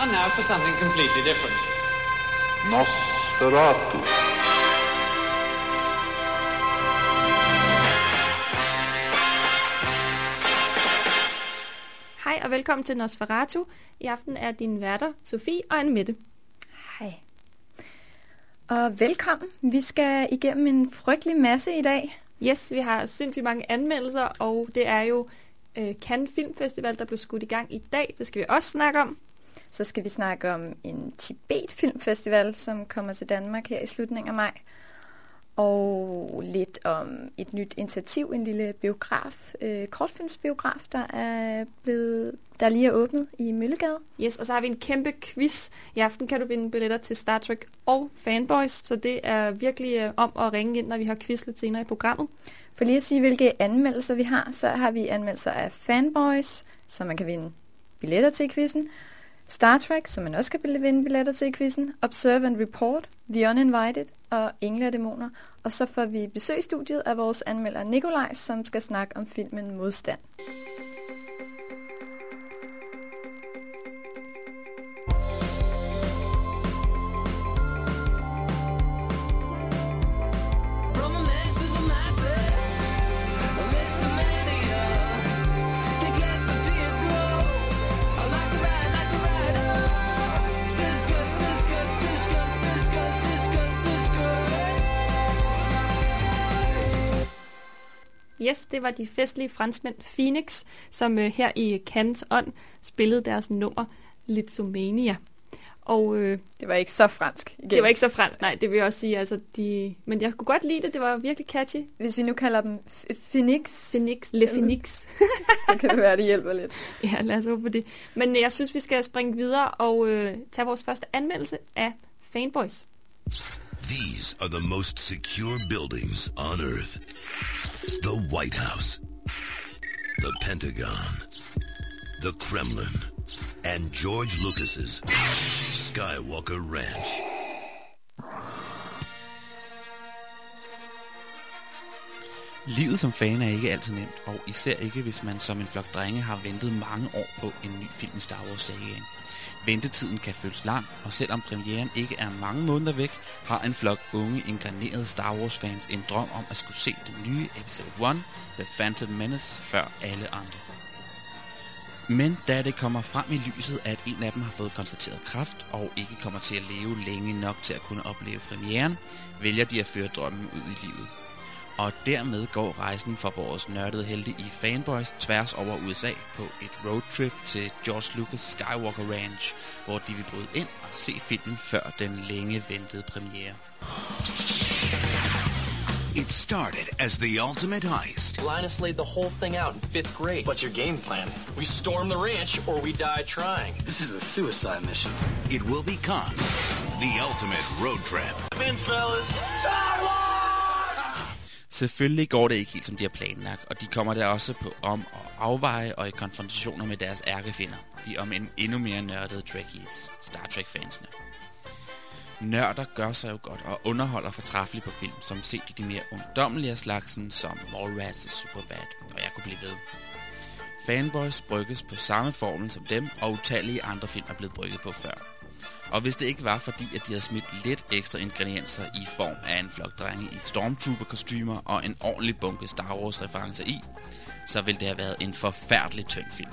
And now for something completely different. Nosferatu. Hej og velkommen til Nosferatu. I aften er dine værter Sofie og Anne-Mette. Hej. Og velkommen. Vi skal igennem en frygtelig masse i dag. Yes, vi har sindssygt mange anmeldelser, og det er jo Cannes Filmfestival, der blev skudt i gang i dag. Det skal vi også snakke om. Så skal vi snakke om en Tibet Filmfestival, som kommer til Danmark her i slutningen af maj. Og lidt om et nyt initiativ, en lille biograf, kortfilmsbiograf, der lige er åbnet i Møllegade. Yes, og så har vi en kæmpe quiz. I aften kan du vinde billetter til Star Trek og Fanboys, så det er virkelig om at ringe ind, når vi har quiz lidt senere i programmet. For lige at sige, hvilke anmeldelser vi har, så har vi anmeldelser af Fanboys, så man kan vinde billetter til quizzen. Star Trek, som man også kan vinde billetter til i quizzen, Observe and Report, The Uninvited og Engle og Dæmoner. Og så får vi besøg i studiet af vores anmelder Nikolaj, som skal snakke om filmen Modstand. Yes, det var de festlige franskmænd Phoenix, som her i Cannes ånd spillede deres nummer Litzomania. Og det var ikke så fransk. Igen. Det var ikke så fransk, nej, det vil jeg også sige. Altså, men jeg kunne godt lide det, det var virkelig catchy. Hvis vi nu kalder dem Phoenix. Le Phoenix. Så kan det være, det hjælper lidt. Ja, lad os håbe på det. Men jeg synes, vi skal springe videre og tage vores første anmeldelse af Fanboys. These are the most secure buildings on Earth. The White House, the Pentagon, the Kremlin, and George Lucas's Skywalker Ranch. Livet som fan er ikke altid nemt, og især ikke, hvis man som en flok drenge har ventet mange år på en ny film i Star Wars-serien. Ventetiden kan føles lang, og selvom premieren ikke er mange måneder væk, har en flok unge, inkarnerede Star Wars-fans en drøm om at skulle se den nye Episode 1, The Phantom Menace, før alle andre. Men da det kommer frem i lyset, at en af dem har fået konstateret kræft og ikke kommer til at leve længe nok til at kunne opleve premieren, vælger de at føre drømmen ud i livet. Og dermed går rejsen for vores nørdede helte i Fanboys tværs over USA på et roadtrip til George Lucas Skywalker Ranch, hvor de vil bryde ind og se filmen før den længe ventede premiere. It started as the ultimate heist. Linus laid the whole thing out in 5th grade. What's your game plan? We storm the ranch or we die trying. This is a suicide mission. It will become the ultimate road trip. Come in, fellas. Star Wars! Selvfølgelig går det ikke helt som de har planlagt, og de kommer der også på om- og afveje og i konfrontationer med deres ærkefjender, de om en endnu mere nørdede Trekkies, Star Trek-fansene. Nørder gør sig jo godt og underholder fortræffeligt på film, som set i de mere ungdommelige af slagsen som Mallrats og Superbad, og jeg kunne blive ved. Fanboys brygges på samme formel som dem, og utallige andre film er blevet brygget på før. Og hvis det ikke var fordi, at de havde smidt lidt ekstra ingredienser i form af en flok drenge i Stormtrooper-kostymer og en ordentlig bunke Star Wars-referencer i, så ville det have været en forfærdelig tynd film.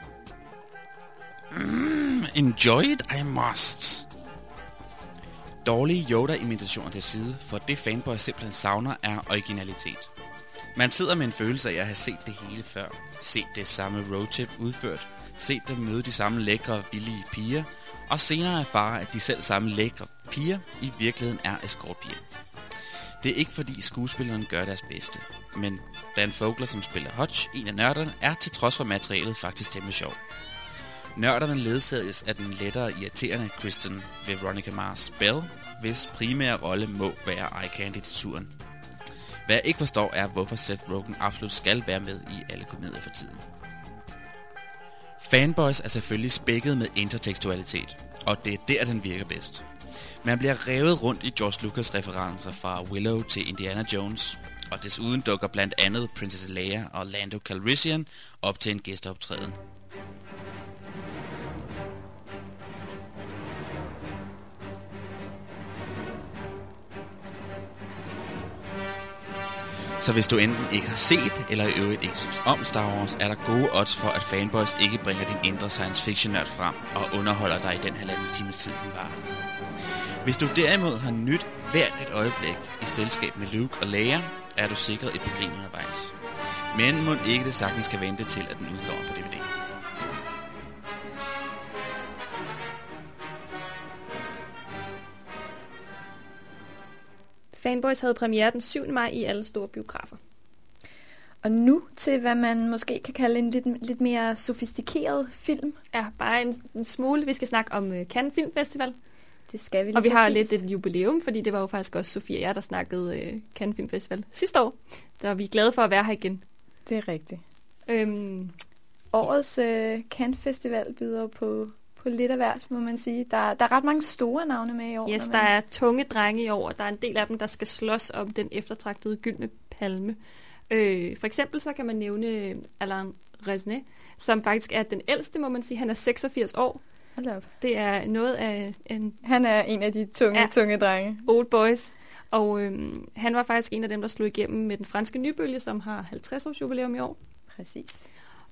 Enjoy it, I must. Dårlige Yoda-imitationer til side, for det Fanboy simpelthen savner er originalitet. Man sidder med en følelse af at have set det hele før, set det samme roadtrip udført, set dem møde de samme lækre, villige piger, og senere erfare, at de selv samme lækre piger i virkeligheden er escortpiger. Det er ikke fordi skuespillerne gør deres bedste, men Dan Fogler, som spiller Hutch, en af nørderne, er til trods for materialet faktisk temmelig sjov. Nørderne ledsages af den lettere irriterende Kristen Veronica Mars Bell, hvis primære rolle må være eye candy til turen. Hvad jeg ikke forstår er, hvorfor Seth Rogen absolut skal være med i alle komedier for tiden. Fanboys er selvfølgelig spækket med intertekstualitet, og det er der, den virker bedst. Man bliver revet rundt i George Lucas referencer fra Willow til Indiana Jones, og desuden dukker blandt andet Princess Leia og Lando Calrissian op til en gæsteoptræden. Så hvis du enten ikke har set, eller i øvrigt ikke synes om Star Wars, er der gode odds for, at Fanboys ikke bringer din indre science fiction-nørd frem og underholder dig i den 1,5 times tid, den varer. Hvis du derimod har nyt hvert et øjeblik i selskab med Luke og Leia, er du sikret et begrin undervejs. Men må ikke det sagtens skal vente til, at den udgår på DVD. Fanboys havde premiere den 7. maj i alle store biografer. Og nu til, hvad man måske kan kalde en lidt mere sofistikeret film. Ja, bare en smule. Vi skal snakke om Cannes Film Festival. Det skal vi lige. Og vi har lidt et jubilæum, fordi det var jo faktisk også Sofie og jeg, der snakkede Cannes Film Festival sidste år. Så vi er glade for at være her igen. Det er rigtigt. Årets Cannes Festival byder på lidt af hvert, må man sige. Der er ret mange store navne med i år. Yes, der er tunge drenge i år, og der er en del af dem, der skal slås om den eftertragtede gyldne palme. For eksempel så kan man nævne Alain Resnais, som faktisk er den ældste, må man sige. Han er 86 år. Hold op. Det er noget af en... Han er en af de tunge drenge. Old boys. Og han var faktisk en af dem, der slog igennem med den franske nybølge, som har 50 års jubilæum i år. Præcis.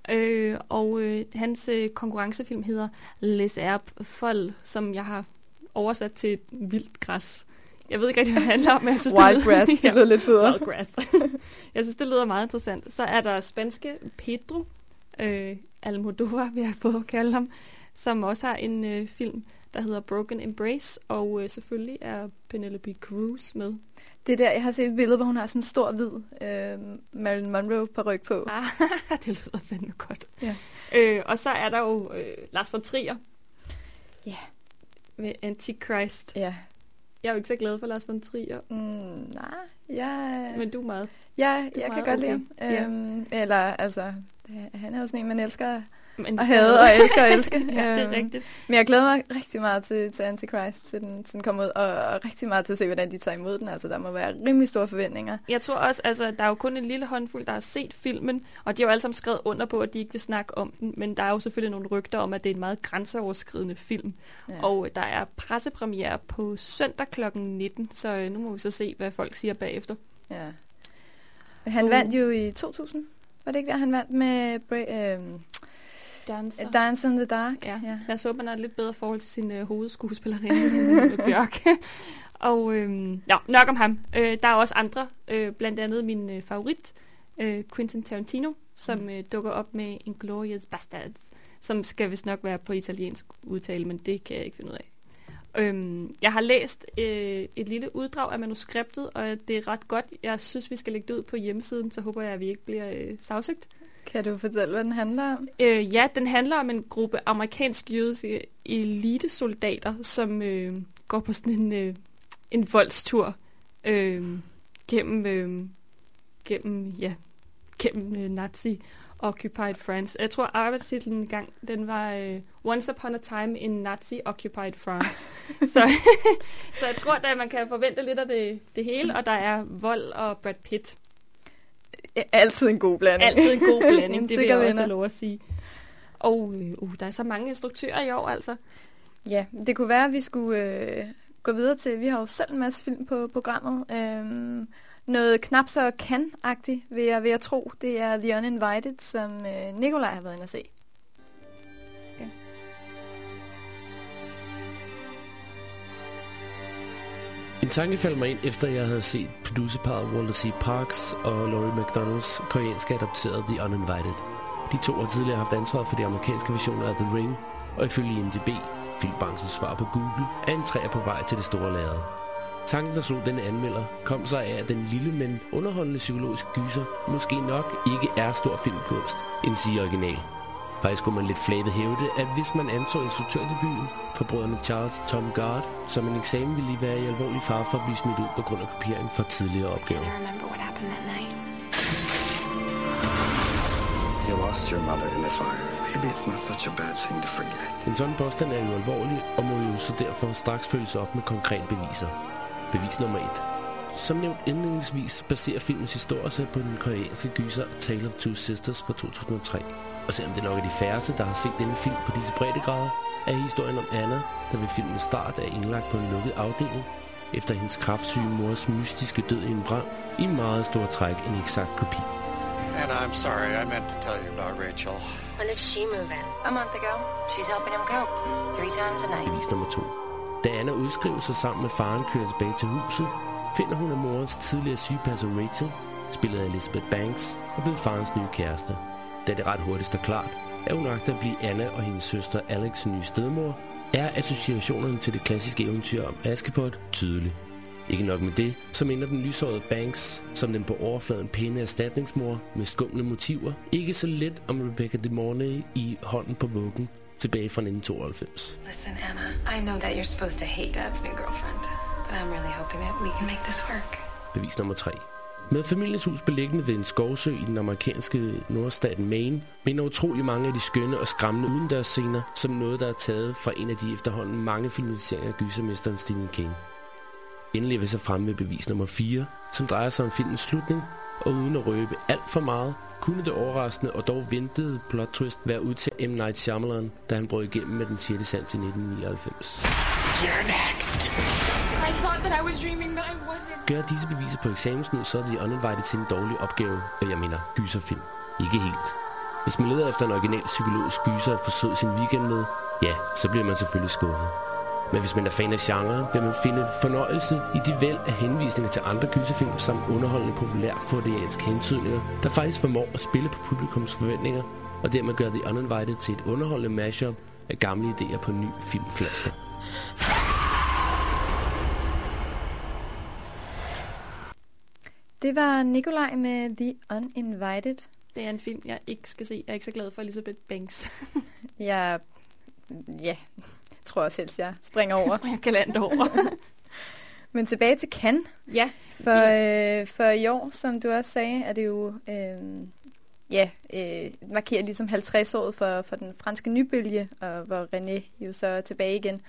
Hans konkurrencefilm hedder Les Herbes Folles, som jeg har oversat til vildt græs. Jeg ved ikke rigtig, hvad det handler om, men jeg synes, Wild grass, det lyder lidt federe. Wild grass. Jeg synes, det lyder meget interessant. Så er der spanske Pedro Almodovar, vil jeg både kalde ham, som også har en film, der hedder Broken Embrace, og selvfølgelig er Penelope Cruz med. Det der, jeg har set et billede, hvor hun har sådan en stor hvid Marilyn Monroe paryk på. Det lyder fandme godt. Ja. Og så er der jo Lars von Trier. Ja. Med Antichrist. Ja. Jeg er jo ikke så glad for Lars von Trier. Nej, Men du er meget. Ja, jeg kan godt lide ham. Eller, altså, han er jo sådan en, man elsker og hade og elsker og elske. Ja, det er rigtigt. Men jeg glæder mig rigtig meget til Antichrist, til den kommer ud, og rigtig meget til at se, hvordan de tager imod den. Altså, der må være rimelig store forventninger. Jeg tror også, altså, der er jo kun en lille håndfuld, der har set filmen, og de har jo alle sammen skrevet under på, at de ikke vil snakke om den, men der er jo selvfølgelig nogle rygter om, at det er en meget grænseoverskridende film. Ja. Og der er pressepremiere på søndag kl. 19, så nu må vi så se, hvad folk siger bagefter. Ja. Han vandt jo i 2000, var det ikke der, han vandt med Dance in the Dark. Ja. Jeg så, man har et lidt bedre forhold til sin hovedskuespillerinde, Bjørk. Og nok om ham. Der er også andre, blandt andet min favorit, Quentin Tarantino, som dukker op med Inglourious Basterds, som skal vist nok være på italiensk udtale, men det kan jeg ikke finde ud af. Jeg har læst et lille uddrag af manuskriptet, og det er ret godt. Jeg synes, vi skal lægge det ud på hjemmesiden, så håber jeg, at vi ikke bliver sagsøgt. Kan du fortælle, hvad den handler om? Ja, den handler om en gruppe amerikansk-jødiske elitesoldater, som går på sådan en voldstur gennem Nazi-occupied France. Jeg tror, arbejdstitlen engang, den var Once Upon a Time in Nazi-occupied France. så jeg tror, at man kan forvente lidt af det hele, og der er vold og Brad Pitt. Altid en god blanding. Altid en god blanding, det vil jeg også have lov at sige. Og der er så mange instruktører i år, altså. Ja, det kunne være, at vi skulle gå videre til, vi har jo selv en masse film på programmet. Noget knap så Cannes-agtigt, vil jeg tro. Det er The Uninvited, som Nikolaj har været inde at se. Ja. En tanke faldt mig ind, efter jeg havde set producerparret Walter C. Parks og Laurie McDonalds koreanske adopterede The Uninvited. De to har tidligere haft ansvar for de amerikanske versioner af The Ring, og ifølge IMDb, filmbranchens svar på Google, er en træer på vej til det store lærred. Tanken, der slog denne anmelder, kom sig af, at den lille, men underholdende psykologiske gyser måske nok ikke er stor filmkunst, end siger original. Faktisk kunne man lidt flabet hævde, at hvis man anså instruktørdebuten for brødrene Charles og Tom Gard som en eksamen, ville de være i alvorlig fare for at blive smidt ud på grund af kopiering fra tidligere opgaver. You lost your mother in the fire. Maybe it's not such a bad thing to forget. En sådan påstand er jo alvorlig, og må jo så derfor straks følges op med konkrete beviser. Bevis nummer 1. Som nævnt indledningsvis baserer filmens historie sig på den koreanske gyser Tale of Two Sisters fra 2003. Og selvom det nok er de færreste, der har set denne film på disse breddegrader, er historien om Anna, der ved filmens start er indlagt på en lukket afdeling, efter hendes kræftsyge mors mystiske død i en brand, i meget stor træk en eksakt kopi. Anna, I'm sorry. I meant to tell you about Rachel. When did she move in? A month ago. She's helping him cope 3 times a night. Bevis nummer 2. Da Anna udskriver sig sammen med faren kører tilbage til huset, finder hun, at morens tidligere sygepasser Rachel, spillet af Elizabeth Banks, er blevet farens nye kæreste. Da det ret hurtigt står klart, at hun agter at blive Anna og hendes søster Alex' nye stedmor, er associationerne til det klassiske eventyr om Askepot tydelige. Ikke nok med det, så minder den lyshårede Banks, som den på overfladen pæne erstatningsmor med skumle motiver, ikke så let om Rebecca De Mornay i Hånden på vuggen tilbage fra 1992. Listen, Anna, I know that you're supposed to hate Dad's new girlfriend, but I'm really hoping that we can make this work. Bevis nummer 3. Med familiens hus beliggende ved en skovsø i den amerikanske nordstaten Maine, minder utrolig mange af de skønne og skræmmende udendørsscener som noget, der er taget fra en af de efterhånden mange filmatiseringer af gysermesteren Stephen King. Endelig er vi så fremme med bevis nummer 4, som drejer sig om filmens slutning, og uden at røbe alt for meget, kunne det overraskende og dog ventede plot twist være ud til M. Night Shyamalan, da han brød igennem med Den 6. sans i 1999. You're next. I thought that I was dreaming, but I wasn't. Gør disse beviser på eksamensnyd, så er The Uninvited til en dårlig opgave, og jeg mener gyserfilm. Ikke helt. Hvis man leder efter en original psykologisk gyser at forsøge sin weekend med, ja, så bliver man selvfølgelig skuffet. Men hvis man er fan af genren, vil man finde fornøjelse i de væld af henvisninger til andre gyserfilm samt underholdende populærfordianske hentydninger, der faktisk formår at spille på publikums forventninger, og dermed gøre The Uninvited til et underholdende mashup af gamle idéer på ny filmflasker. Det var Nikolaj med The Uninvited. Det er en film, jeg ikke skal se. Jeg er ikke så glad for Elizabeth Banks. Jeg tror også helst, jeg springer over. Jeg springer galant over. Men tilbage til Cannes. Ja. For i år, som du også sagde, er det jo markerer ligesom 50-året for den franske nybølge, og hvor René jo så er tilbage igen.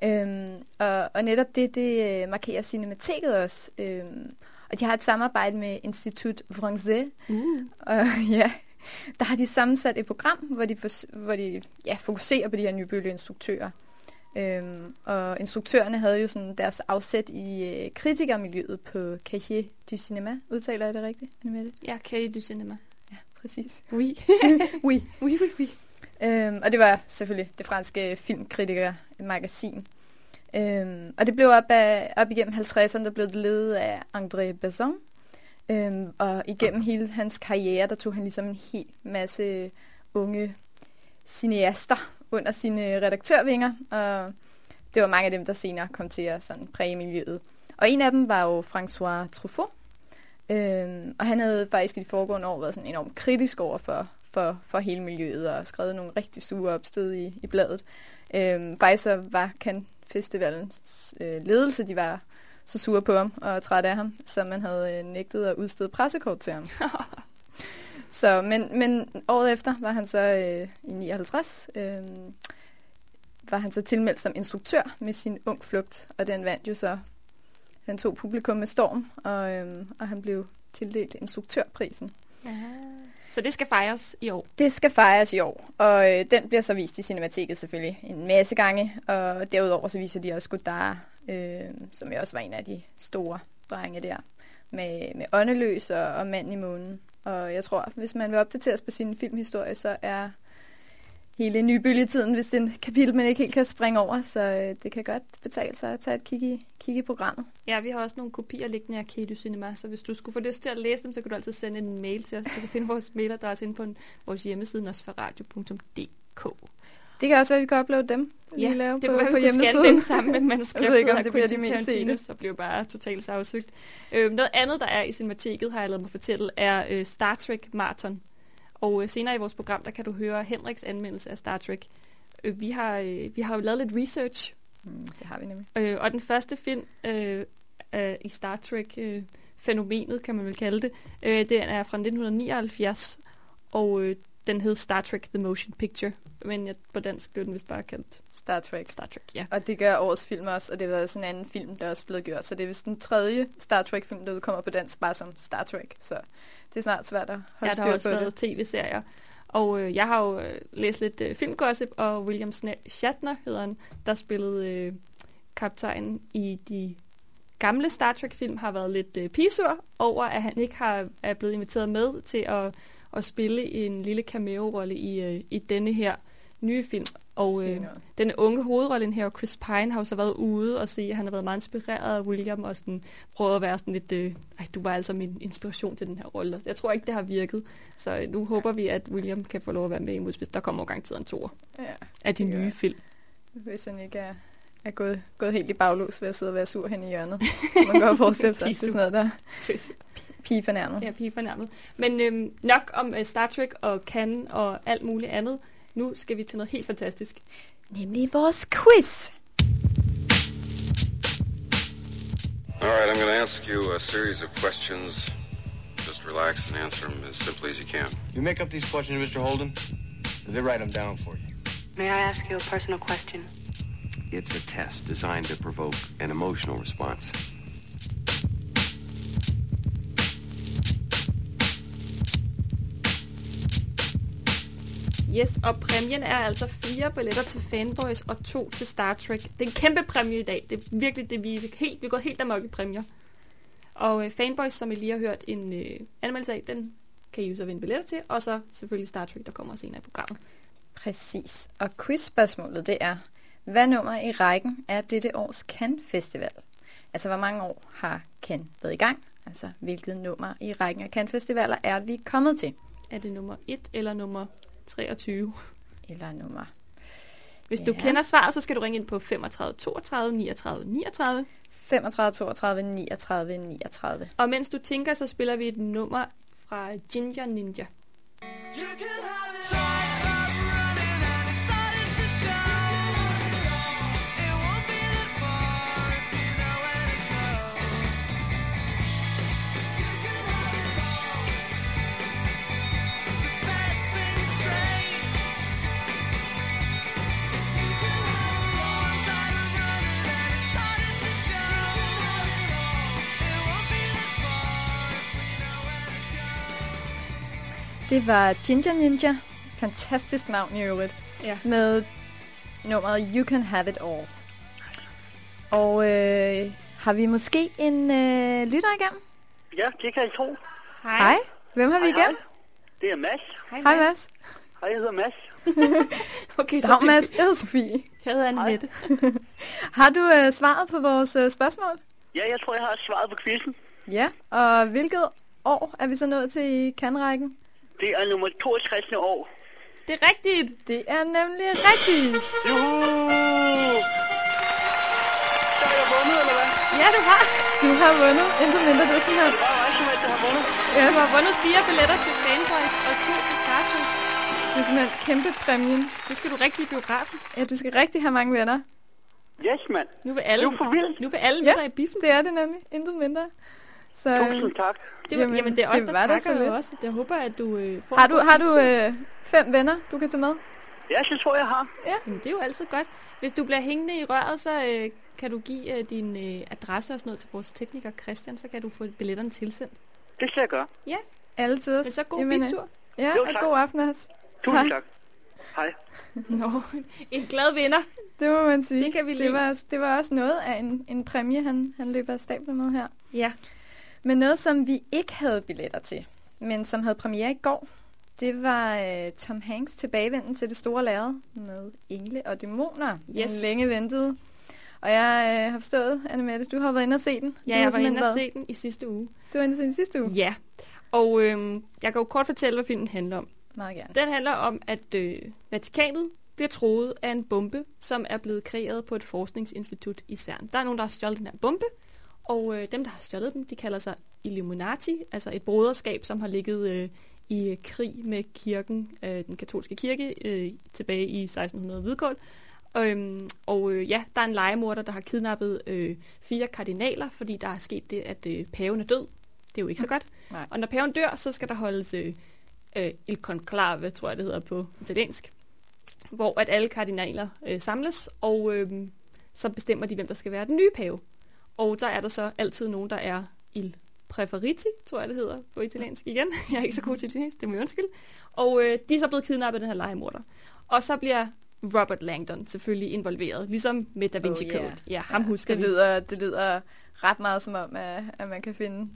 Og netop det markerer Cinemateket også. Og de har et samarbejde med Institut Français. Og ja, der har de sammensat et program, hvor de fokuserer på de her nybølgeinstruktører. Og instruktørerne havde jo sådan deres afsæt i kritikermiljøet på Cahiers du Cinéma. Udtaler jeg det rigtigt, Annemette? Ja, Cahiers du Cinéma. Ja, præcis. Oui. Oui. Oui, oui, oui. Og det var selvfølgelig det franske filmkritikermagasin. Og det blev op igennem 50'erne, der blev det ledet af André Bazin. Og igennem hele hans karriere, der tog han ligesom en hel masse unge cineaster under sine redaktørvinger. Og det var mange af dem, der senere kom til at sådan præge miljøet. Og en af dem var jo François Truffaut. Og han havde faktisk i de foregående år været sådan enormt kritisk over for hele miljøet og skrevet nogle rigtig sure opstød i bladet. Faktisk så var Cannes Festivalens ledelse, de var så sure på ham og trætte af ham, så man havde nægtet at udstede pressekort til ham. Så, men året efter var han så i 59, var han så tilmeldt som instruktør med sin Ung Flugt, og den vandt jo så, han tog publikum med storm, og han blev tildelt instruktørprisen. Ja. Så det skal fejres i år? Det skal fejres i år, og den bliver så vist i Cinemateket selvfølgelig en masse gange, og derudover så viser de også Godard, som jo også var en af de store drenge der, med Åndeløs og Manden i månen. Og jeg tror, hvis man vil opdateres på sin filmhistorie, så er hele nybølgetiden, hvis det er en kapitel, man ikke helt kan springe over, så det kan godt betale sig at tage et kig i programmet. Ja, vi har også nogle kopier liggende af Cahiers du Cinéma, så hvis du skulle få lyst til at læse dem, så kan du altid sende en mail til os. Du kan finde vores mailadresse inde på vores hjemmeside, nosferadio.dk. Det kan også være, at vi kan uploade dem. Ja, lave det kunne være, på vi kunne scanne dem sammen med manuskriptet. Jeg ved ikke, om det bliver de mest sene. Så bliver bare totalt sagsøgt. Noget andet, der er i Cinemateket, har jeg lavet mig fortælle, er Star Trek Marathon. Og senere i vores program, der kan du høre Henriks anmeldelse af Star Trek. Vi har jo lavet lidt research. Det har vi nemlig. Og den første film i Star Trek-fænomenet, kan man vel kalde det, den er fra 1979, og den hed Star Trek The Motion Picture. Men på dansk blev den vist bare kaldt Star Trek. Star Trek, ja. Og det gør årets film også, og det var sådan en anden film, der også blevet gjort. Så det er vist den tredje Star Trek-film, der udkommer på dansk, bare som Star Trek. Så det er snart svært at holde styr på det. Ja, der har også været tv-serier. Og jeg har jo læst lidt filmgossip, og William Shatner hedder han, der spillede kaptajnen i de gamle Star Trek-film har været lidt pigesur over, at han ikke er blevet inviteret med til at spille en lille cameo-rolle i denne her nye film. Og den unge hovedrollen her, Chris Pine, har jo så været ude og sige, at han har været meget inspireret af William, og sådan prøvet at være sådan lidt, du var altså min inspiration til den her rolle. Jeg tror ikke, det har virket, så nu håber vi, at William kan få lov at være med, hvis der kommer garanteret en toer af de nye film. Hvis han ikke er gået helt i baglås ved at sidde og være sur hen i hjørnet. Man kan godt forestille sig, det er sådan noget, der pigefornærmet. Ja, pigefornærmet. Men nok om Star Trek og Cannes og alt muligt andet. Nu skal vi til noget helt fantastisk. Nemlig vores quiz. All right, I'm going to ask you a series of questions. Just relax and answer them as simply as you can. You make up these questions, Mr. Holden? They write them down for you. May I ask you a personal question? It's a test designed to provoke an emotional response. Yes, og præmien er altså 4 billetter til Fanboys og 2 til Star Trek. Det er en kæmpe præmie i dag. Det er virkelig det, vi er gået helt amok i præmier. Og Fanboys, som I lige har hørt en anmeldelse af, den kan I jo så vinde billetter til. Og så selvfølgelig Star Trek, der kommer senere i programmet. Præcis. Og quizspørgsmålet, det er, hvad nummer i rækken er dette års Cannes Festival? Altså, hvor mange år har Cannes været i gang? Altså, hvilket nummer i rækken af Cannes Festivaler er vi kommet til? Er det nummer 1 eller nummer 23? Eller nummer... Hvis du kender svaret, så skal du ringe ind på 35 32 39 39. 35 32 39 39. Og mens du tænker, så spiller vi et nummer fra Ginger Ninja. Det var Ginger Ninja. Fantastisk navn i øvrigt. Ja. Med nummeret You Can Have It All. Og har vi måske en lytter igennem? Ja, det kan jeg tro. Hej. Hvem har vi igennem? Det er Mads. Hej Mads. Hej, jeg hedder Mads. Okay, så Mads. Jeg hedder Sofie. Jeg hedder Annette. Har du svaret på vores spørgsmål? Ja, jeg tror, jeg har svaret på quizzen. Ja, og hvilket år er vi så nået til i Cannes-rækken? Det er nummer 62. år. Det er rigtigt. Det er nemlig rigtigt. Juhu! Så har jeg vundet, eller hvad? Ja, du har. Du har vundet. Intet mindre, det er simpelthen... Det var også, at du har vundet. Ja. Du har vundet 4 billetter til Fanboys og 2 til Star Trek. Det er simpelthen kæmpe præmien. Nu skal du rigtig i biografen. Ja, du skal rigtig have mange venner. Yes, mand. Nu vil alle, det er for vildt. Nu vil alle med dig i biffen. Det er det nemlig. Intet mindre. Så, tusind tak. Jamen, det er også, der takker jo også. Jeg håber, at du får... Har du 5 venner, du kan tage med? Ja, det tror jeg har. Ja. Jamen, det er jo altid godt. Hvis du bliver hængende i røret, så kan du give din adresse og sådan noget til vores tekniker Christian, så kan du få billetterne tilsendt. Det skal jeg gøre. Ja. Altid. Men så god biltur. Ja, jo, og god aften også. Tusind tak. Hej. Nå, en glad vinder. Det må man sige. Det kan vi lide. Det var også noget af en præmie, han løber af stablen med her. Ja. Men noget, som vi ikke havde billetter til, men som havde premiere i går, det var Tom Hanks tilbagevenden til det store lærred med Engle og Dæmoner. Yes. En længe ventet. Og jeg har forstået, Annemette, du har været inde og se den. Ja, jeg var inde og se den i sidste uge. Du var inde og se den sidste uge? Ja. Og jeg kan jo kort fortælle, hvad filmen handler om. Meget gerne. Den handler om, at Vatikanet bliver troet af en bombe, som er blevet kreeret på et forskningsinstitut i CERN. Der er nogen, der har stjålet den her bombe, og dem, der har stjålet dem, de kalder sig Illuminati, altså et broderskab, som har ligget i krig med kirken, den katolske kirke, tilbage i 1600 hvidkål. Ja, der er en legemorder, der har kidnappet 4 kardinaler, fordi der er sket det, at paven er død. Det er jo ikke så godt. Nej. Og når paven dør, så skal der holdes il conclave, tror jeg det hedder på italiensk, hvor at alle kardinaler samles, og så bestemmer de, hvem der skal være den nye pave. Og der er der så altid nogen, der er il preferiti, tror jeg det hedder på italiensk igen. Jeg er ikke så god til italiensk, det må jeg undskylde. Og de er så blevet kidnappet af den her legemorder. Og så bliver Robert Langdon selvfølgelig involveret, ligesom med Da Vinci Code. Ja, ham husker det lyder ret meget som om, at man kan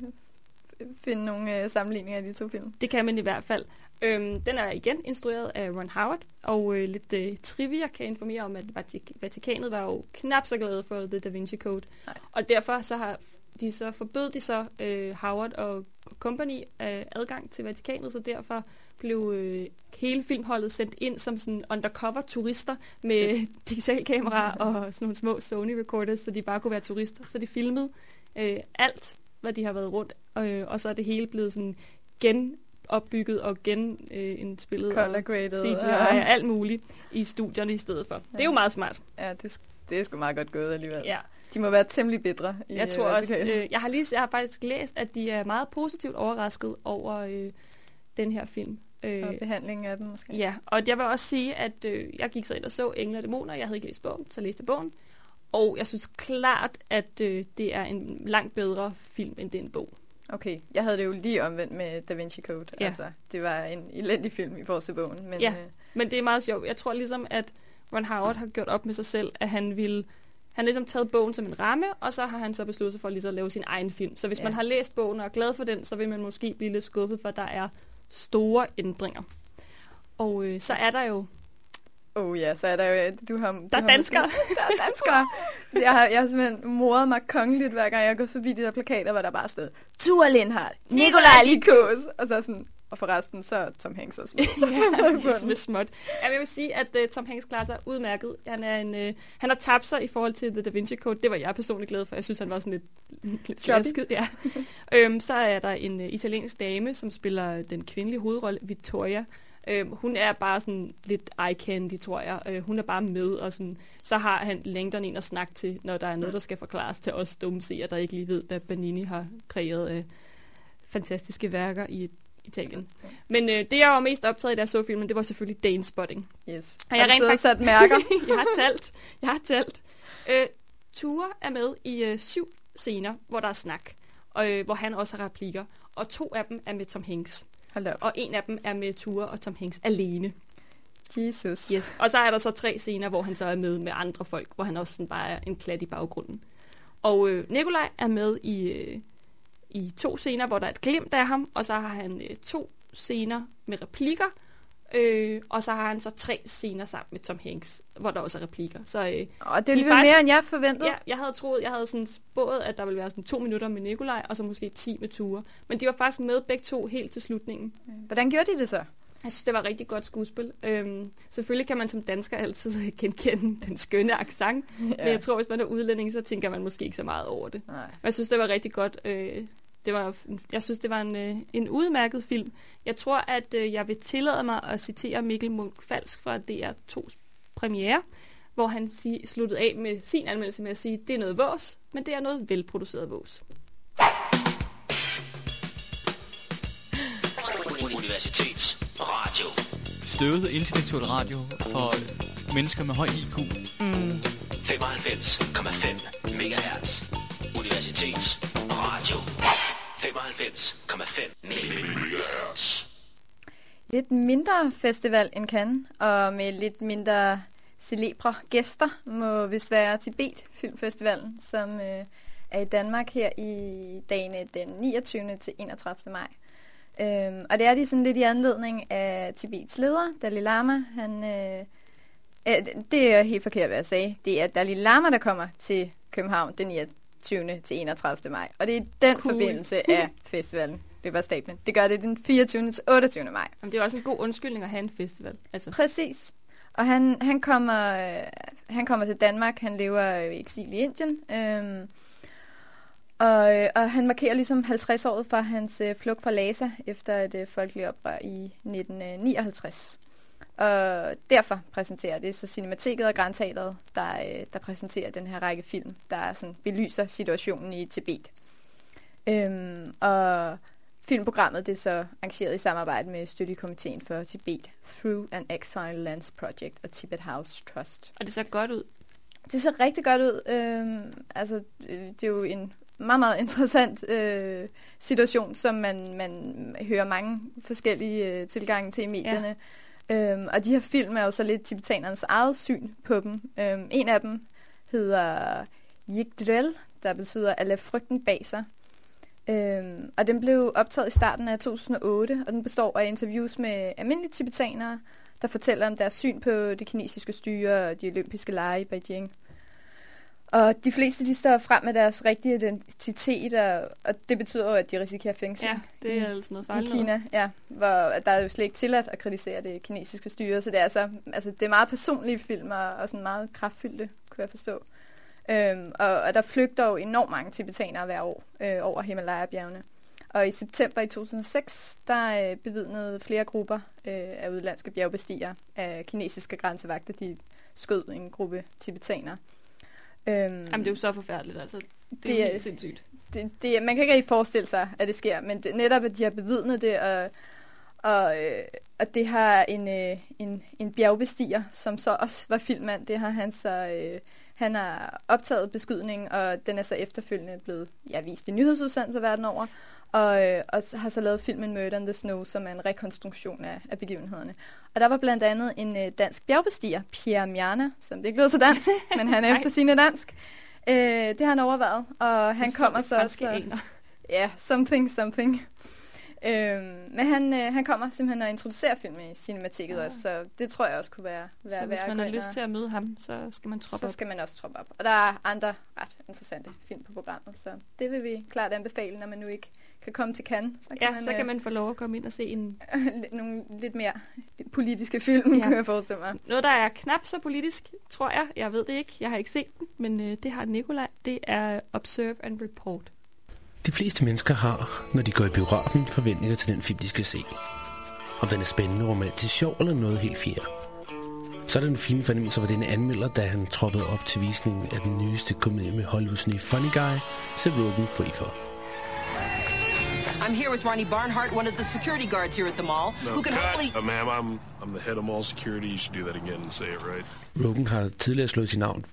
finde nogle sammenligninger af de to film. Det kan man i hvert fald. Den er igen instrueret af Ron Howard, og lidt trivia kan informere om, at Vatikanet var jo knap så glade for The Da Vinci Code. Nej. Og derfor forbød de så Howard og company adgang til Vatikanet, så derfor blev hele filmholdet sendt ind som sådan undercover turister med digitalkameraer og sådan nogle små Sony recorders, så de bare kunne være turister. Så de filmede alt, hvad de har været rundt, og så er det hele blevet sådan genopbygget og genindspillet og CGI og alt muligt i studierne i stedet for. Ja. Det er jo meget smart. Ja, det er sgu meget godt gået alligevel. Ja. De må være temmelig bitre. Jeg tror også, jeg har faktisk læst, at de er meget positivt overrasket over den her film. Og behandlingen af den måske. Ja, og jeg vil også sige, at jeg gik så ind og så Engle og Dæmoner. Jeg havde ikke læst bogen, så læste jeg bogen. Og jeg synes klart, at det er en langt bedre film, end den bog. Okay, jeg havde det jo lige omvendt med Da Vinci Code. Ja. Altså, det var en elendig film i forhold til bogen. Men, men det er meget sjovt. Jeg tror ligesom, at Ron Howard har gjort op med sig selv, at han ligesom taget bogen som en ramme, og så har han så besluttet sig for lige at lave sin egen film. Så hvis man har læst bogen og er glad for den, så vil man måske blive lidt skuffet, for der er store ændringer. Og så er der jo... så er der jo... Der er danskere! Der er danskere! Jeg har simpelthen moret mig kongeligt, hver gang jeg har gået forbi de der plakater, hvor der bare stod Tua Lindhardt, Nikolaj Likos, og så sådan... Og forresten, så er Tom Hanks også med småt. Jeg vil sige, at Tom Hanks klarer sig udmærket. Han har tabt sig i forhold til The Da Vinci Code. Det var jeg personligt glad for. Jeg synes, han var sådan lidt slasket. Ja. Så er der en italiensk dame, som spiller den kvindelige hovedrolle, Vittoria. Hun er bare sådan lidt eye-candy, tror jeg. Hun er bare med, og sådan, så har han Langdon en at snakke til, når der er noget, der skal forklares til os dumme seere, der ikke lige ved, hvad Banini har kreeret fantastiske værker i Italien. Men det, jeg var mest optaget i, da jeg så filmen, det var selvfølgelig Dane Spotting. Yes. Og jeg har sat mærker. Jeg har talt. Ture er med i 7 scener, hvor der er snak, og hvor han også har replikker. Og 2 af dem er med Tom Hanks. Og 1 af dem er med Ture og Tom Hanks alene. Jesus. Yes. Og så er der så 3 scener, hvor han så er med andre folk, hvor han også sådan bare er en klat i baggrunden. Og Nikolaj er med i 2 scener, hvor der er et glimt af ham, og så har han 2 scener med replikker, og så har han så 3 scener sammen med Tom Hanks, hvor der også er replikker. Så, det er lige mere, end jeg forventede. Ja, jeg havde sådan spået, at der ville være sådan 2 minutter med Nikolaj, og så måske 10 med Ture. Men de var faktisk med begge 2 helt til slutningen. Hvordan gjorde de det så? Jeg synes, det var rigtig godt skuespil. Selvfølgelig kan man som dansker altid genkende den skønne accent, men jeg tror, hvis man er udlænding, så tænker man måske ikke så meget over det. Men jeg synes, det var rigtig godt. Jeg synes, det var en udmærket film. Jeg tror, at jeg vil tillade mig at citere Mikkel Munch-Falsk fra DR2's premiere, hvor han sluttede af med sin anmeldelse med at sige, det er noget vås, men det er noget velproduceret vås. Universitetsradio. Støvet intellektuel radio for mennesker med høj IQ. 95,5 MHz. Universitetsradio. 95,5 MHz. Lidt mindre festival end Cannes, og med lidt mindre celebre gæster, må vist være Tibet Filmfestivalen, som er i Danmark her i dagene den 29. til 31. maj. Og det er de sådan lidt i anledning af Tibets leder, Dalai Lama. Det er helt forkert, hvad jeg sagde. Det er Dalai Lama, der kommer til København den 29. til 31. maj. Og det er den forbindelse af festivalen. Det var statement. Det gør det den 24. til 28. maj. Jamen, det er også en god undskyldning at have en festival. Altså. Præcis. Og han kommer til Danmark. Han lever i eksil i Indien. Og han markerer ligesom 50-året fra hans flugt fra Lhasa efter et folkeligt oprør i 1959. Og derfor præsenterer det så Cinemateket og Grand Teatret, der præsenterer den her række film, der sådan belyser situationen i Tibet. Og filmprogrammet det er så arrangeret i samarbejde med Støttekomiteen for Tibet, Through an Exile Lands Project og Tibet House Trust. Og det ser godt ud. Det ser rigtig godt ud. Det er jo en meget, meget interessant situation, som man hører mange forskellige tilgange til i medierne. Ja. Og de her film er jo så lidt tibetanernes eget syn på dem. En af dem hedder Yggdrasil, der betyder at lade frygten bag sig. Og den blev optaget i starten af 2008, og den består af interviews med almindelige tibetanere, der fortæller om deres syn på det kinesiske styre og de olympiske lege i Beijing. Og de fleste, de står frem med deres rigtige identitet, og det betyder jo, at de risikerer fængsel. Ja, det er altså noget farligt. I Kina, ja, hvor der er jo slet ikke tilladt at kritisere det kinesiske styre, så det er det er meget personlige film og sådan meget kraftfyldte, kunne jeg forstå. Og der flygter jo enormt mange tibetanere hver år over Himalaya-bjergene. Og i september i 2006, der bevidnede flere grupper af udlandske bjergbestigere af kinesiske grænsevagter, de skød en gruppe tibetanere. Jamen, det er jo så forfærdeligt, altså. Det er sindssygt. Man kan ikke rigtig forestille sig, at det sker, men netop, at de har bevidnet det, og det har en bjergbestiger, som så også var filmmand, det har han så... Han har optaget beskydningen, og den er så efterfølgende blevet vist i nyhedsudsendelser verden over, og har så lavet filmen Murder in the Snow, som er en rekonstruktion af begivenhederne. Og der var blandt andet en dansk bjergbestiger, Pierre Mjana, som det ikke lyder så dansk, men han er efter sine dansk. Det har han overvejet, og han kommer så også... Ja, something. Men han kommer simpelthen og introducerer filmen i Cinematikket også, så det tror jeg også kunne være så hvis man har lyst til at møde ham, så skal man troppe op. Så skal man også troppe op. Og der er andre ret interessante film på programmet, så det vil vi klart anbefale, når man nu ikke kan komme til Cannes. Så kan man få lov at komme ind og se nogle lidt mere politiske film, kan jeg forestille mig. Noget, der er knap så politisk, tror jeg. Jeg ved det ikke. Jeg har ikke set den, men det har Nikolaj. Det er Observe and Report. De fleste mennesker har, når de går i biografen, forventninger til den film, de skal se. Om den er spændende, romantisk, sjov eller noget helt fjerde. Så er der en fine fornemmelse for denne anmelder, da han troppede op til visningen af den nyeste komedie med Hollywoods nye funny guy, Seth Rogen free for. I'm here with Ronnie Barnhart, one of the security guards here at the mall, who can hopefully... Ma'am, I'm the head of mall security. You should do that again and say it right. Rogen har tidligere slået sit navn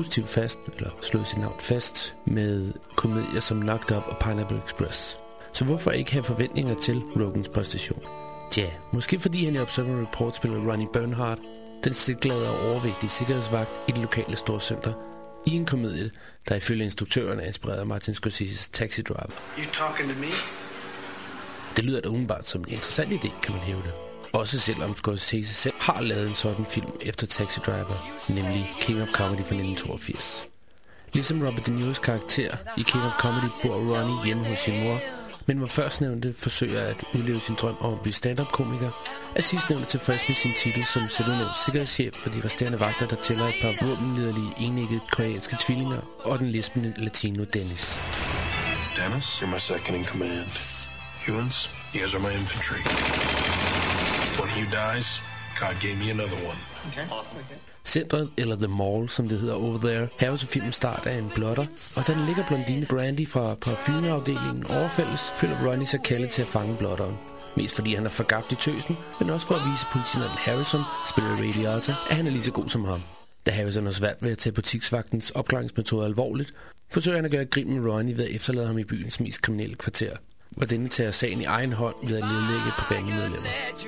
fast med komedier som Knocked Up og Pineapple Express. Så hvorfor ikke have forventninger til Rogens præstation? Tja, måske fordi han i Observer Report spiller Ronnie Bernhardt, den selvglade og overvægtige sikkerhedsvagt i det lokale storcenter, i en komedie, der ifølge instruktøren er inspireret af Martin Scorseses Taxi Driver. You talking to me? Det lyder da umiddelbart som en interessant idé, kan man hævde. Også selvom Scorsese selv har lavet en sådan film efter Taxi Driver, nemlig King of Comedy fra 1982. Ligesom Robert De Niro's karakter i King of Comedy bor Ronnie hjemme hos sin mor, men hvor førstnævnte forsøger at udleve sin drøm om at blive stand-up-komiker, er sidstnævnte tilfreds med sin titel som selvudnævnt sikkerhedschef for de resterende vagter, der tæller et par våbenliderlige enæggede koreanske tvillinger og den lesbende latino Dennis. Dennis, you're my second in command. Humans, you guys are my infantry. One of you dies, God gave me another one. Okay. Awesome. Okay. Centret, eller The Mall, som det hedder over there, her så filmen start af en blotter, og da den ligger blondine Brandy fra parfumeafdelingen overfældes, føler Ronnie sig kaldet til at fange blotteren. Mest fordi han er forgabt i tøsen, men også for at vise politimanden Harrison, spiller Ray Liotta, at han er lige så god som ham. Da Harrison har svært ved at tage butiksvagtens opklaringsmetode alvorligt, forsøger han at gøre grin med Ronnie ved at efterlade ham i byens mest kriminelle kvarter, hvor denne tager sagen i egen hånd ved at nedlægge på bandemedlemmer.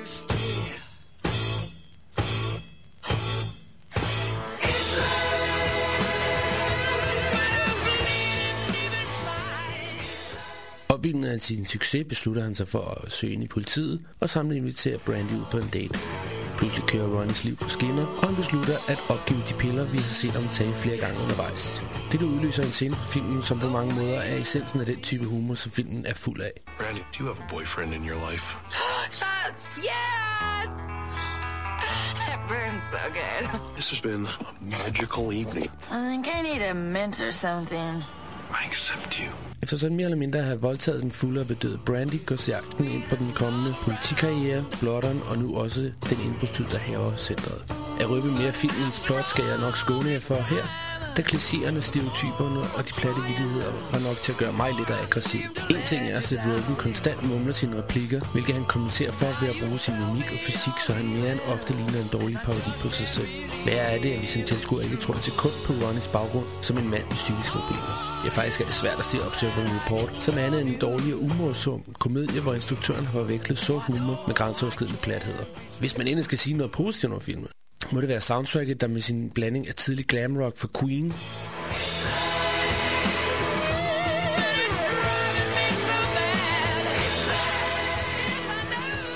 Opbygningen af sin succes beslutter han sig for at søge ind i politiet og samle inviterer Brandy ud på en date. Pludselig kører Ronnies liv på skinner, og han beslutter at opgive de piller, vi har set ham tage flere gange undervejs. Det udløser en scene på filmen, som på mange måder er essensen af den type humor, som filmen er fuld af. Brandy, do you have a boyfriend in your life? Shots! Yeah! That burns so good. This has been a magical evening. I think I need a mint or something. I accept you. Efter sådan mere eller mindre at have voldtaget den fulde og bedøde Brandy, går jagten ind på den kommende politikarriere, blotteren og nu også den indbrudstyv, der hæver centret. At røbe mere filmens plot skal jeg nok skåne jer for her, da klichéerne, stereotyperne og de platte vittigheder var nok til at gøre mig lidt aggressiv. En ting er at Seth Rogen konstant mumler sine replikker, hvilket han kommenterer for ved at bruge sin mimik og fysik, så han mere end ofte ligner en dårlig parodi på sig selv. Hvad er det, at vi som tilskuer ikke tror til kun på Ronnies baggrund som en mand med psykiske problemer? Ja, faktisk er det svært at se Observe and Report som andet end en dårlig og umorsom komedie, hvor instruktøren har forvekslet så humor med grænseoverskridende platheder. Hvis man endelig skal sige noget positivt om filmen, må det være soundtracket, der med sin blanding af tidlig glam rock for Queen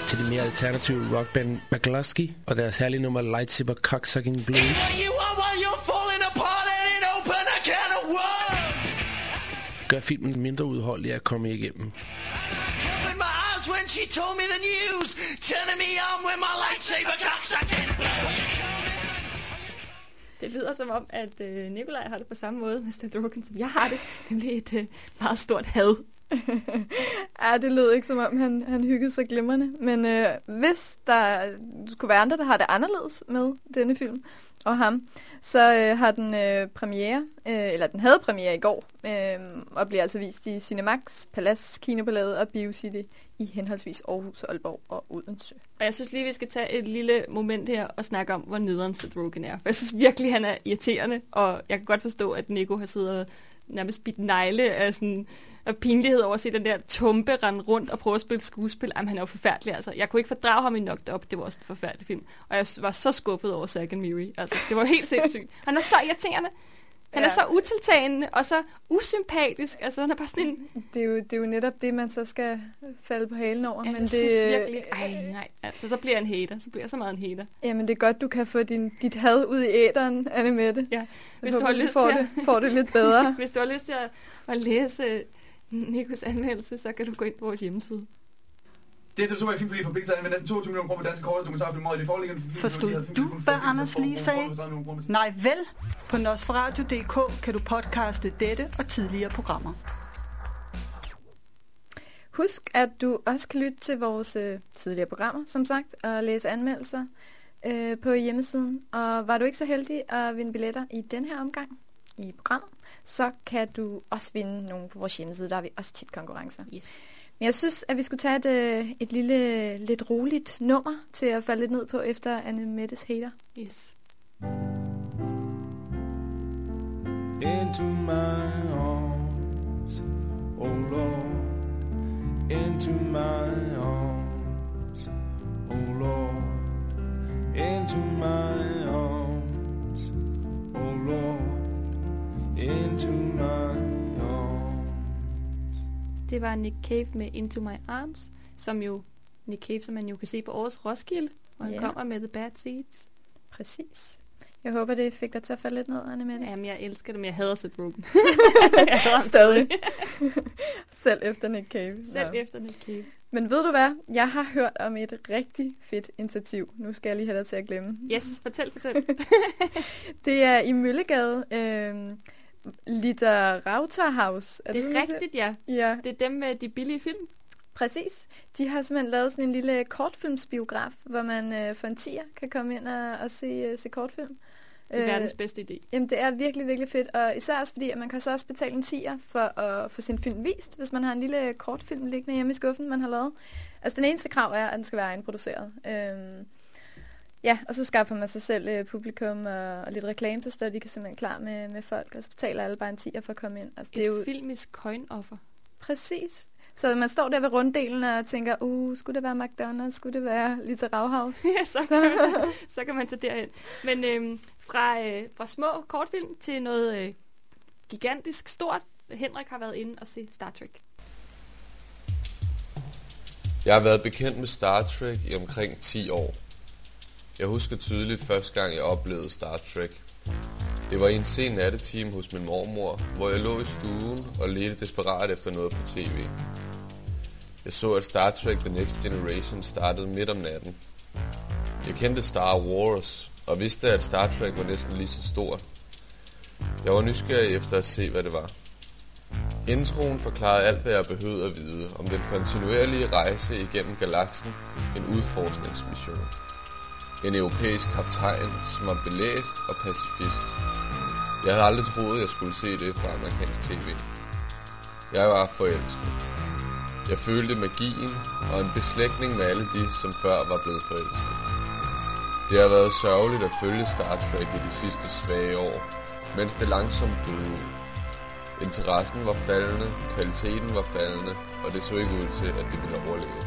til det mere alternative rockband McCluskey og deres herlige nummer Lightsaber Cocksucking Blues. Gør filmen mindre udholdelig at komme igennem. When she told me the news, turning me on with my lightsaber cocksucking. Det lyder som om, at Nikolaj har det på samme måde med Seth Rogen, som jeg har det. Nemlig et meget stort had. Ja, det lød ikke som om, han hyggede sig glimrende. Men hvis der skulle være andre, der har det anderledes med denne film og ham, så har den premiere, eller den havde premiere i går, og bliver altså vist i Cinemax, Palace, Kinopalade og BioCity i henholdsvis Aarhus, Aalborg og Odense. Og jeg synes lige, vi skal tage et lille moment her og snakke om, hvor nederen Seth Rogen er. For jeg synes virkelig, han er irriterende, og jeg kan godt forstå, at Nico har siddet og nærmest bidt negle af sådan af pinlighed over at se den der tumpe rende rundt og prøve at spille skuespil. Jamen, han er jo forfærdelig, altså. Jeg kunne ikke fordrage ham i Knocked Up. Det var også en forfærdelig film. Og jeg var så skuffet over Zack and Miri. Altså, det var helt sindssygt. Han er så irriterende. Han er så utiltalende og så usympatisk. Altså, han er bare sådan en... Det er jo netop det, man så skal falde på halen over. Ja, men det synes virkelig... Nej. Altså, så bliver jeg en hater. Så bliver jeg så meget en hater. Jamen, det er godt, du kan få dit had ud i æteren, Annemette. Ja, hvis du har lyst til får det lidt bedre. Hvis du har lyst til at læse Nikos anmeldelse, så kan du gå ind på vores hjemmeside. Det er TV2 film, fordi forpligter med næsten 22 millioner kroner på danske korte dokumentarfilm i det foreliggende. Forstod du, hvad Anders lige sagde? Nej vel? På nosferadio.dk kan du podcaste dette og tidligere programmer. Husk, at du også kan lytte til vores tidligere programmer, som sagt, og læse anmeldelser på hjemmesiden. Og var du ikke så heldig at vinde billetter i den her omgang i programmet, så kan du også vinde nogle på vores hjemmeside. Der har vi også tit konkurrencer. Yes. Men jeg synes, at vi skulle tage et lille, lidt roligt nummer til at falde lidt ned på efter Annemettes hater. Yes. Into my arms, oh Lord. Into my arms, oh Lord. Into my arms, oh Lord. Into my arms. Det var Nick Cave med Into My Arms, som jo Nick Cave, som man jo kan se på årets Roskilde, og han kommer med The Bad Seeds. Præcis. Jeg håber, det fik dig til at falde lidt ned, Annemette. Jamen, jeg elsker det, men jeg hader Seth Rogen. Jeg hader ham stadig. Selv efter Nick Cave. Selv efter Nick Cave. Men ved du hvad? Jeg har hørt om et rigtig fedt initiativ. Nu skal jeg lige have dig til at glemme. Yes, fortæl. Det er i Møllegade. Literaturhaus. Det er rigtigt, ja. Det er dem med de billige film. Præcis. De har simpelthen lavet sådan en lille kortfilmsbiograf, hvor man for en 10'er kan komme ind og se kortfilm. Det er verdens bedste idé. Jamen, det er virkelig, virkelig fedt. Og især også fordi, at man kan så også betale en 10'er for at få sin film vist, hvis man har en lille kortfilm liggende hjemme i skuffen, man har lavet. Altså, den eneste krav er, at den skal være egenproduceret. Ja, og så skaffer man sig selv publikum og lidt reklame, så står de kan simpelthen klar med folk, og så betaler alle bare en 10'er for at komme ind. Altså, det er jo filmisk coin-offer. Præcis. Så man står der ved runddelen og tænker, skulle det være McDonald's, skulle det være Literaturhaus? Ja, så kan man tage derhen. Men fra små kortfilm til noget gigantisk stort. Henrik har været inde og se Star Trek. Jeg har været bekendt med Star Trek i omkring 10 år. Jeg husker tydeligt første gang, jeg oplevede Star Trek. Det var i en sen nattetime hos min mormor, hvor jeg lå i stuen og ledte desperat efter noget på tv. Jeg så, at Star Trek The Next Generation startede midt om natten. Jeg kendte Star Wars og vidste, at Star Trek var næsten lige så stor. Jeg var nysgerrig efter at se, hvad det var. Introen forklarede alt, hvad jeg behøvede at vide om den kontinuerlige rejse igennem galaksen, en udforskningsmission. En europæisk kaptajn, som var belæst og pacifist. Jeg havde aldrig troet, jeg skulle se det fra amerikansk tv. Jeg var forelsket. Jeg følte magien og en beslægtning med alle de, som før var blevet forelsket. Det har været sørgeligt at følge Star Trek i de sidste svage år, mens det langsomt døde ud. Interessen var faldende, kvaliteten var faldende, og det så ikke ud til, at det ville overleve.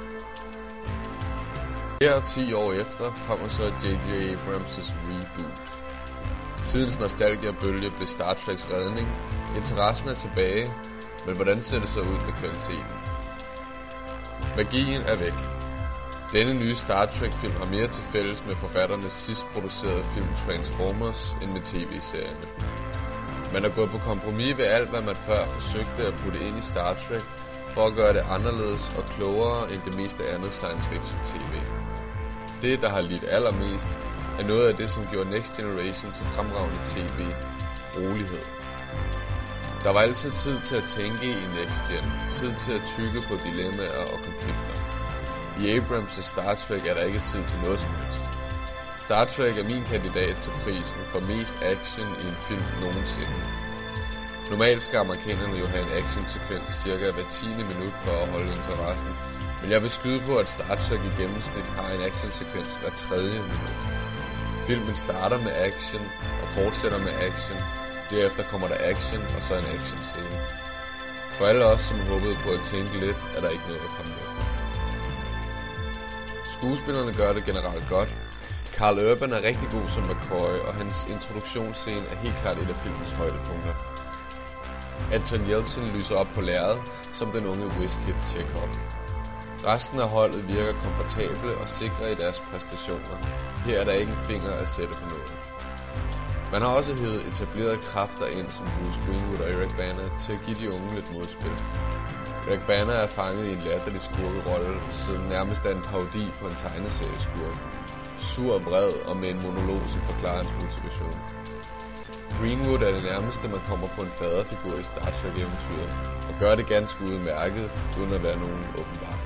Her 10 år efter kommer så J.J. Abrams' reboot. Tidens nostalgia-bølge blev Star Treks redning. Interessen er tilbage, men hvordan ser det så ud med kvaliteten? Magien er væk. Denne nye Star Trek-film har mere til fælles med forfatternes sidst producerede film Transformers end med tv-serierne. Man er gået på kompromis ved alt, hvad man før forsøgte at putte ind i Star Trek, for at gøre det anderledes og klogere end det meste andet science fiction tv. Det, der har lidt allermest, er noget af det, som gjorde Next Generation til fremragende tv: rolighed. Der var altid tid til at tænke i Next Gen, tid til at tygge på dilemmaer og konflikter. I Abrams' Star Trek er der ikke tid til noget som helst. Star Trek er min kandidat til prisen for mest action i en film nogensinde. Normalt skal amerikanerne jo have en actionsekvens cirka hver 10. minut for at holde interessen, men jeg vil skyde på, at Star Trek i gennemsnit har en actionsekvens hver 3. minut. Filmen starter med action og fortsætter med action. Derefter kommer der action og så en actionscene. For alle os, som håbede på at tænke lidt, er der ikke noget at komme efter. Skuespillerne gør det generelt godt. Karl Urban er rigtig god som McCoy, og hans introduktionsscene er helt klart et af filmens højdepunkter. Anton Yelchin lyser op på lærredet som den unge Whiskey Chekhov. Resten af holdet virker komfortable og sikre i deres præstationer. Her er der ikke en finger at sætte på noget. Man har også hævet etablerede kræfter ind som Bruce Greenwood og Eric Bana til at give de unge lidt modspil. Eric Bana er fanget i en latterlig skurkerolle, som nærmest er en parodi på en tegneserieskurk. Sur og vred og med en monolog, som forklarer hans motivation. Greenwood er det nærmeste, man kommer på en faderfigur i Star Trek-eventyret, og gør det ganske udmærket, uden at være nogen åbenbaring.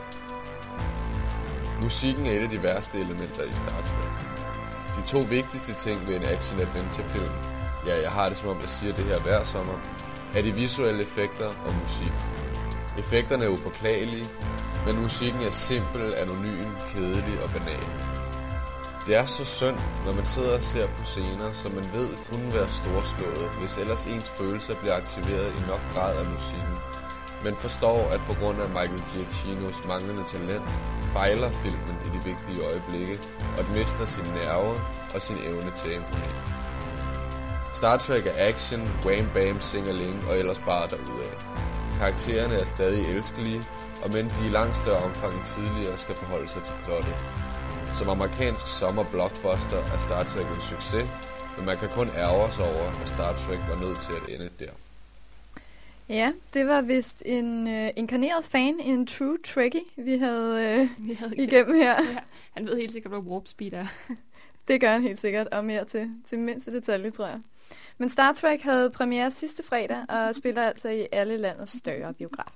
Musikken er et af de værste elementer i Star Trek. De to vigtigste ting ved en action-adventure-film, ja, jeg har det som om, jeg siger det her hver sommer, er de visuelle effekter og musik. Effekterne er upåklagelige, men musikken er simpel, anonym, kedelig og banal. Det er så synd, når man sidder og ser på scener, som man ved kunne være storslået, hvis ellers ens følelser bliver aktiveret i nok grad af musikken. Men forstår, at på grund af Michael Giacchinos manglende talent, fejler filmen i de vigtige øjeblikke, og den mister sin nerve og sin evne til at imponere. Star Trek er action, wham bam, sing-a-ling og ellers bare derudad. Karaktererne er stadig elskelige, og men de i langt større omfang end tidligere skal forholde sig til plottet. Som amerikansk sommerblockbuster er Star Trek en succes, men man kan kun ærge sig over, at Star Trek var nødt til at ende der. Ja, det var vist en inkarneret fan, en true Trekkie, vi havde igennem her. Ja, han ved helt sikkert, hvad warp speed er. Det gør han helt sikkert, og mere til mindste detalje, tror jeg. Men Star Trek havde premiere sidste fredag, og spiller altså i alle landets større biografer.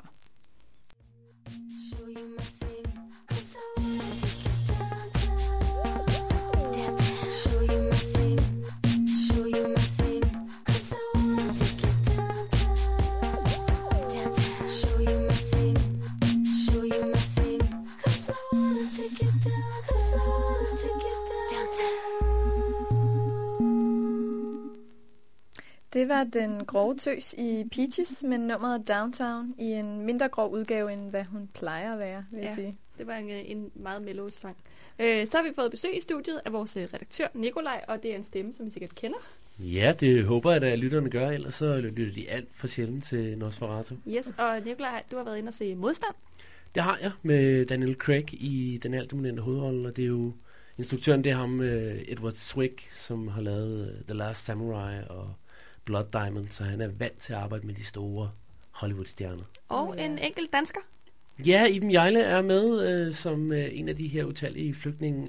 Det var den grove tøs i Peaches med nummeret Downtown i en mindre grov udgave, end hvad hun plejer at være, vil jeg sige. Det var en meget mellow sang. Så har vi fået besøg i studiet af vores redaktør Nikolaj, og det er en stemme, som I sikkert kender. Ja, det håber jeg, at lytterne gør, ellers så lytter de alt for sjældent til Nosferatu. Yes, og Nikolaj, du har været inde og se Modstand. Det har jeg, med Daniel Craig i den altdominerende hovedrolle, og det er jo instruktøren, det er ham, Edward Zwick, som har lavet The Last Samurai og Blood Diamond, så han er vant til at arbejde med de store Hollywood-stjerner. Og en enkelt dansker. Ja, Iben Hjejle er med som en af de her utallige flygtninge,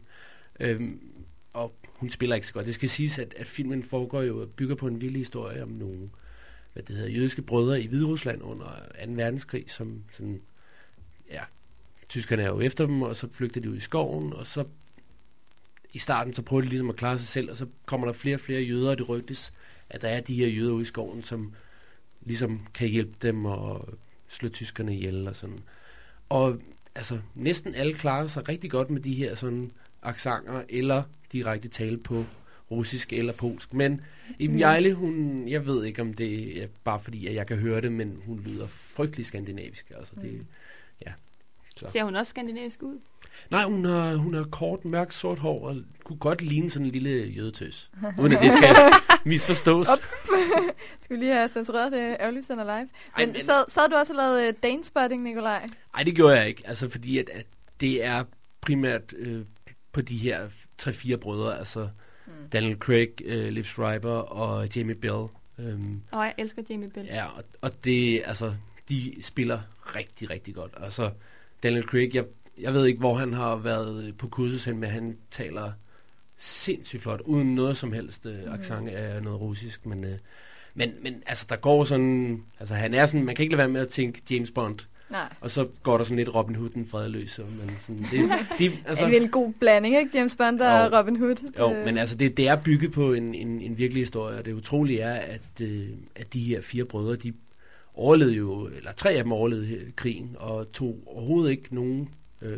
og hun spiller ikke så godt. Det skal siges, at filmen foregår jo bygger på en vild historie om nogle jødiske brødre i Hviderusland under 2. verdenskrig, som sådan, ja, tyskerne er jo efter dem, og så flygter de ud i skoven, og så i starten så prøver de ligesom at klare sig selv, og så kommer der flere og flere jøder, og det rygtes, at der er de her jøder ude i skoven, som ligesom kan hjælpe dem og slå tyskerne ihjel og sådan. Og altså næsten alle klarer sig rigtig godt med de her sådan accenter eller direkte tale på russisk eller polsk. Men Iben Hjejle, jeg ved ikke om det er bare fordi, at jeg kan høre det, men hun lyder frygtelig skandinavisk. Altså det, ja. Så. Ser hun også skandinavisk ud? Nej, hun har kort, mørk, sort hår og kunne godt ligne sådan en lille jødetøs. Uden at det skal misforstås. Skal vi lige have censureret det ærgerligt live. Men så havde du også lavet Danespotting, Nikolaj? Nej, det gjorde jeg ikke. Altså fordi, at det er primært på de her 3-4 brødre, altså Daniel Craig, Liv Schreiber og Jamie Bell. Jeg elsker Jamie Bell. Ja, og det, altså, de spiller rigtig, rigtig godt. Altså, Daniel Craig, jeg ved ikke, hvor han har været på kursus hen, men han taler sindssygt flot, uden noget som helst accent af noget russisk, men altså, der går sådan, altså han er sådan, man kan ikke lade være med at tænke James Bond. Nej. Og så går der sådan lidt Robin Hood, den fredløse, men sådan, altså, en virkelig god blanding, ikke? James Bond og Robin Hood. Jo, men altså, det er bygget på en virkelig historie, og det utrolige er, at de her 4 brødre, de overlevede jo, eller 3 af dem overlevede krigen, og tog overhovedet ikke nogen,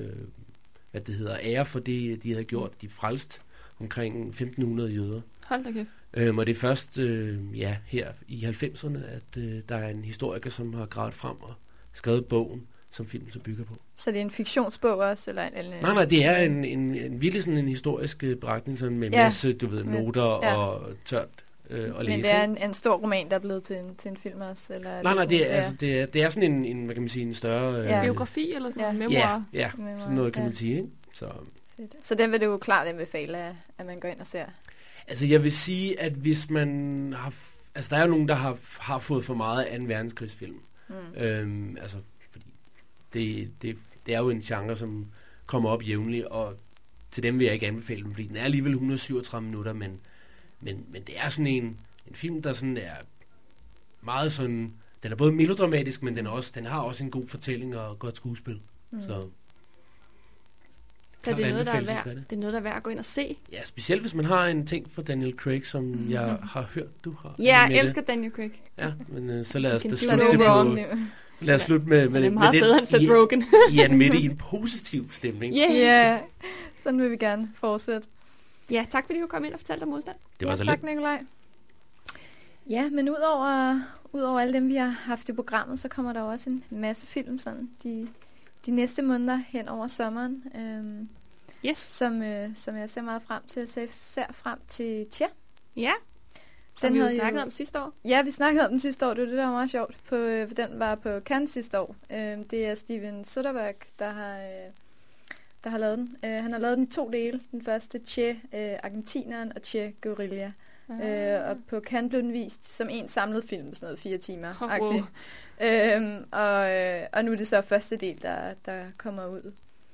ære for det, de havde gjort. De frelste omkring 1500 jøder. Hold da kæft. Og det er først her i 90'erne, at der er en historiker, som har gravet frem og skrevet bogen, som filmen så bygger på. Så det er en fiktionsbog også? Eller Nej, det er en virkelig sådan en historisk beretning, sådan med en masse, noter og tørt at læse. Men det er en stor roman, der er blevet til en film også? Eller Nej, det er sådan en, hvad kan man sige, en større... biografi eller sådan noget, memoir? Ja, sådan noget kan man sige, ikke? Så den vil du jo klart anbefale, at man går ind og ser? Altså, jeg vil sige, at hvis man har... Altså, der er jo nogen, der har fået for meget af 2. verdenskrigsfilm. Altså, fordi det er jo en genre, som kommer op jævnligt, og til dem vil jeg ikke anbefale den, fordi den er alligevel 137 minutter, men det er sådan en film, der sådan er meget sådan... Den er både melodramatisk, men den har også en god fortælling og godt skuespil. Så det er noget, der er værd at gå ind og se. Ja, specielt hvis man har en ting for Daniel Craig, som jeg har hørt, du har. Ja, jeg elsker Daniel Craig. Ja, men så lad os da slutte det på... Lad os slutte med det er meget bedre end Seth Rogen. Midt i en positiv stemning. Ja, sådan vil vi gerne fortsætte. Ja, tak fordi du kom ind og fortalte om modstand. Det var så tak, Nikolaj. Ja, men udover alle dem, vi har haft i programmet, så kommer der også en masse film sådan de næste måneder hen over sommeren. Som jeg ser meget frem til. Jeg ser frem til Cher. Ja. Som vi jo snakkede om sidste år. Ja, vi snakkede om den sidste år. Det var det, der var meget sjovt. Den var på Cannes sidste år. Det er Steven Soderbergh, der har lavet den. Han har lavet den i 2 dele. Den første, Che Argentineren, og Che Guerilla. Og på Cannes blev den vist som en samlet film, sådan noget 4 timer. Og nu er det så første del, der kommer ud.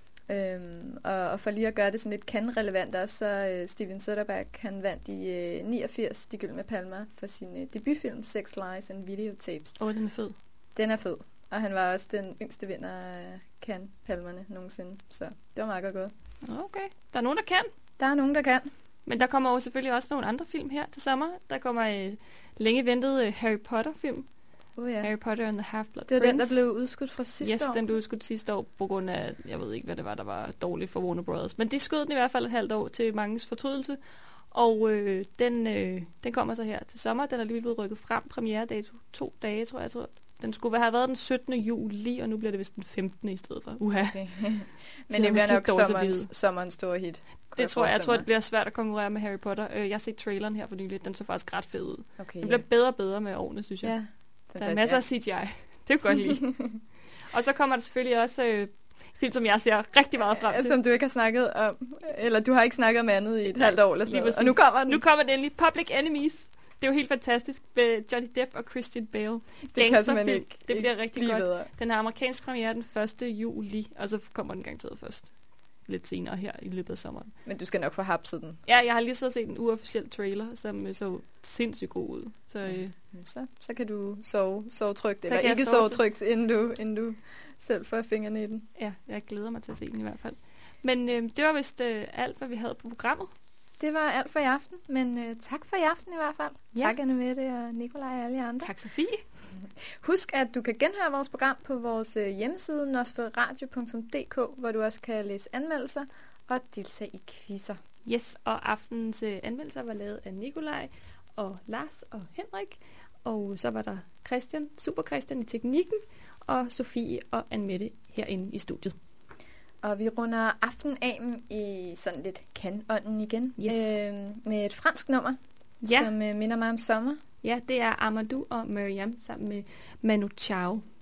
Og for lige at gøre det sådan lidt Cannes-relevant også, så Steven Soderbergh, han vandt i 89 De Gyldne Palmer for sin debutfilm Sex, Lies and Videotapes. Den er fed. Den er fed. Og han var også den yngste vinder af Cannes-palmerne nogensinde. Så det var meget godt gået. Okay. Der er nogen, der kan. Der er nogen, der kan. Men der kommer jo selvfølgelig også nogle andre film her til sommer. Der kommer længe ventet Harry Potter-film. Harry Potter and the Half-Blood Prince. Det var den, der blev udskudt fra sidste år. Den blev udskudt sidste år på grund af, jeg ved ikke, hvad det var, der var dårligt for Warner Brothers. Men de skød den i hvert fald et halvt år til manges fortrydelse. Og den kommer så her til sommer. Den er lige blevet rykket frem. Premieredato 2 dage, tror jeg. Den skulle have været den 17. juli, og nu bliver det vist den 15. i stedet for. Okay. Men det bliver nok sommerens store hit. Det tror jeg. Jeg tror, det bliver svært at konkurrere med Harry Potter. Jeg har set traileren her for nylig. Den så faktisk ret fed ud. Okay, den bliver bedre og bedre med årene, synes jeg. Ja. Der er masser af CGI. Det kan godt lide. Og så kommer der selvfølgelig også film, som jeg ser rigtig meget frem til. Som du ikke har snakket om. Eller du har ikke snakket om andet i et halvt år eller sådan noget. Og nu kommer den. Nu kommer den endelig. Public Enemies. Det er jo helt fantastisk med Johnny Depp og Christian Bale. Gangsterfilm. Det bliver rigtig godt. Bedre. Den har amerikansk premiere den 1. juli, og så kommer den garanteret først lidt senere her i løbet af sommeren. Men du skal nok få hapset den. Ja, jeg har lige så set en uofficiel trailer, som så sindssygt god ud. Så kan du sove trygt, eller ikke sove trygt, inden du selv får fingrene i den. Ja, jeg glæder mig til at se den i hvert fald. Men det var vist alt, hvad vi havde på programmet. Det var alt for i aften, men tak for i aften i hvert fald. Ja. Tak Anne-Mette og Nikolaj og alle andre. Tak Sofie. Husk, at du kan genhøre vores program på vores hjemmeside, nosferadio.dk, hvor du også kan læse anmeldelser og deltage i quizzer. Yes, og aftenens anmeldelser var lavet af Nikolaj og Lars og Henrik. Og så var der Super Christian i teknikken, og Sofie og Anne-Mette herinde i studiet. Og vi runder aftenen af i sådan lidt Cannes-ånden igen. Yes. Med et fransk nummer, som minder mig om sommer. Ja, det er Amadou og Myriam sammen med Manu Chao.